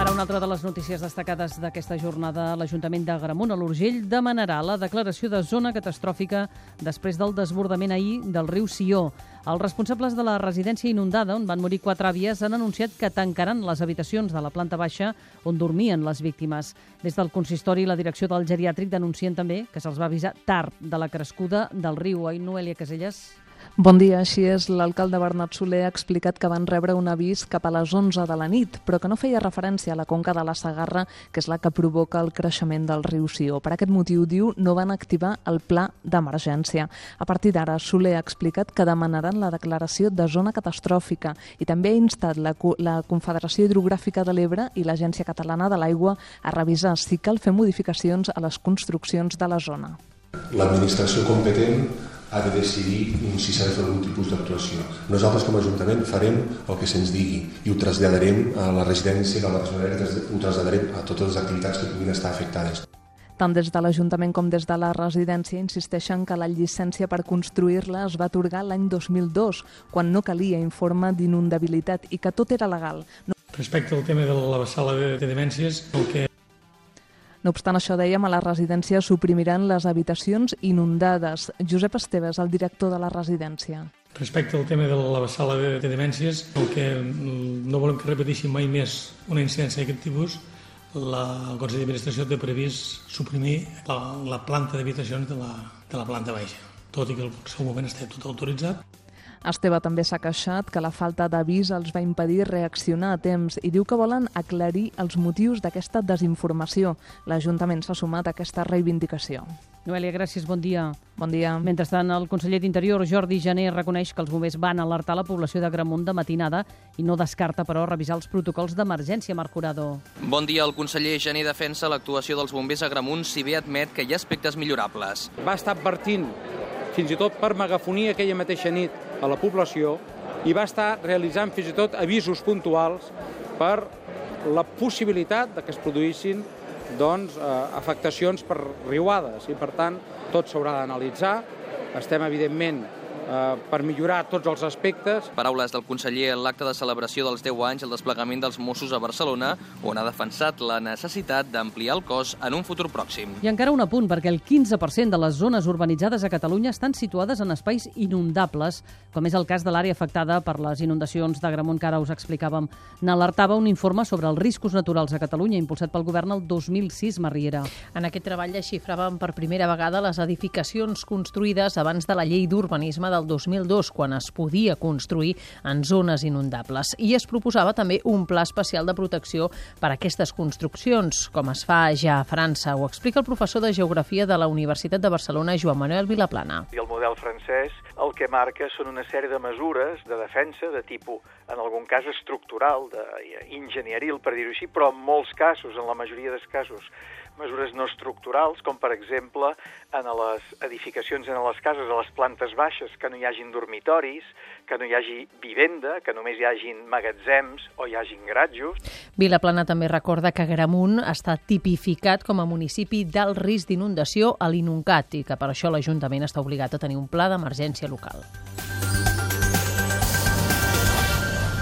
ara una altra de les notícies destacades d'aquesta jornada. L'Ajuntament d'Agramunt, a l'Urgell, demanarà la declaració de zona catastròfica després del desbordament ahir del riu Sió. Els responsables de la residència inundada, on van morir 4 àvies, han anunciat que tancaran les habitacions de la planta baixa on dormien les víctimes. Des del consistori i la direcció del geriàtric denuncien també que se'ls va avisar tard de la crescuda del riu. Noelia Casellas. Bon dia, així és. L'alcalde Bernat Soler ha explicat que van rebre un avís cap a les 11 de la nit, però que no feia referència a la conca de la Segarra, que és la que provoca el creixement del riu Sió. Per aquest motiu, diu, no van activar el pla d'emergència. A partir d'ara, Soler ha explicat que demanaran la declaració de zona catastròfica i també ha instat la Confederació Hidrogràfica de l'Ebre i l'Agència Catalana de l'Aigua a revisar si cal fer modificacions a les construccions de la zona. L'administració competent ha de decidir si s'ha de fer algun tipus d'actuació. Nosaltres com a Ajuntament farem el que se'ns digui i ho traslladarem a la residència, ho traslladarem a totes les activitats que puguin estar afectades. Tant des de l'Ajuntament com des de la residència insisteixen que la llicència per construir-la es va atorgar l'any 2002, quan no calia informe d'inundabilitat i que tot era legal. Respecte al tema de la sala de demències, No obstant això, dèiem, a la residència suprimiran les habitacions inundades. Josep Esteves, el director de la residència. Respecte al tema de la sala de demències, el que no volem que repeteixi mai més una incidència d'aquest tipus, el Consell d'Administració té previst suprimir la planta d'habitacions de la planta baixa, tot i que en el seu moment està tot autoritzat. Esteve també s'ha queixat que la falta d'avís els va impedir reaccionar a temps i diu que volen aclarir els motius d'aquesta desinformació. L'Ajuntament s'ha sumat a aquesta reivindicació. Noelia, gràcies, bon dia. Bon dia. Mentrestant, el conseller d'Interior, Jordi Jané, reconeix que els bombers van alertar la població d'Agramunt de matinada i no descarta, però, revisar els protocols d'emergència. Marc Curado. Bon dia. El conseller Jané defensa l'actuació dels bombers a Agramunt, si bé admet que hi ha aspectes millorables. Va estar advertint, fins i tot per megafonia aquella mateixa nit, a la població, i va estar realitzant fins i tot avisos puntuals per la possibilitat de que es produïssin afectacions per riuades, i per tant tot s'haurà d'analitzar. Estem evidentment per millorar tots els aspectes. Paraules del conseller en l'acte de celebració dels 10 anys del desplegament dels Mossos a Barcelona, on ha defensat la necessitat d'ampliar el cos en un futur pròxim. I encara un apunt, perquè el 15% de les zones urbanitzades a Catalunya estan situades en espais inundables, com és el cas de l'àrea afectada per les inundacions d'Agramunt, que ara us explicàvem. N'alertava un informe sobre els riscos naturals a Catalunya, impulsat pel govern el 2006, Marriera. En aquest treball desxifraven per primera vegada les edificacions construïdes abans de la llei d'urbanisme del 2002, quan es podia construir en zones inundables. I es proposava també un pla especial de protecció per a aquestes construccions, com es fa ja a França. Ho explica el professor de Geografia de la Universitat de Barcelona, Joan Manuel Vilaplana. I el model francès el que marca són una sèrie de mesures de defensa de tipus, en algun cas estructural, enginyeril, per dir-ho així, però en molts casos, en la majoria dels casos, mesures no estructurals, com per exemple en les edificacions, en les cases, a les plantes baixes, que no hi hagin dormitoris, que no hi hagi vivenda, que només hi hagin magatzems o hi hagin garatjos. Vilaplana també recorda que Agramunt està tipificat com a municipi d'alt risc d'inundació a l'INUNCAT i que per això l'Ajuntament està obligat a tenir un pla d'emergència local.